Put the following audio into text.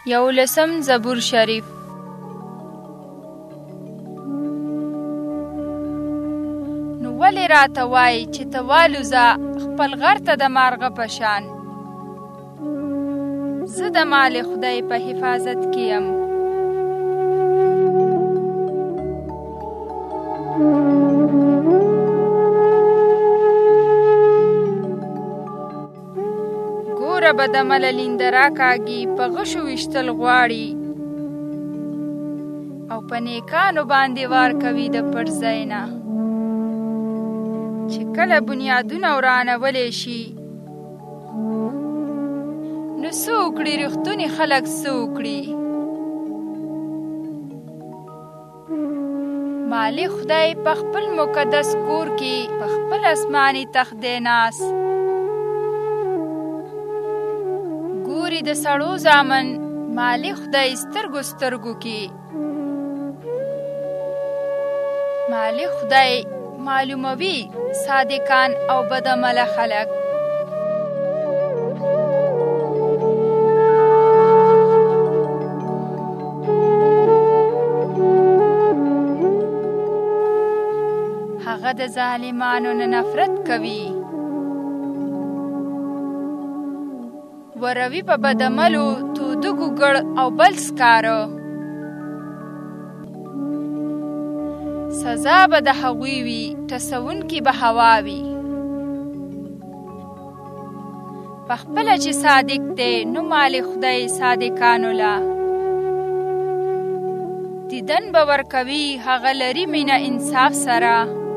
11 زبور شریف. نو ولې راته وایي چې ته والوځه خپل غر ته د مارغه په شان؟ زه د مال خدای په حفاظت کې یم. ګوره به د مللینده راکاږي په غشو ویشتل غواړي او په نیکانو باندې وار کوي د پرځای نه. چې کله بنیادونه ورانولی شي نو څه وکړي رښتوني خلک څه وکړي؟ مالک خدای په خپل مقدس کور کې په خپل آسماني تخت دی ناست. ګوري د سړو زامن مالک خدای سترګو سترګو کې. مالک خدای معلوموي صادقان او بدعمله خلک. هغه د ظالمانو نه نفرت کوي. وروي په بدعملو توده ګوګړ او بل سکاره. سزا به د هغوی وي ټسوونکي به هوا وي. پخپله چې صادق دی نو مالک خدای صادقانو له دیدن به ورکوي. هغه لري مینه انصاف سره.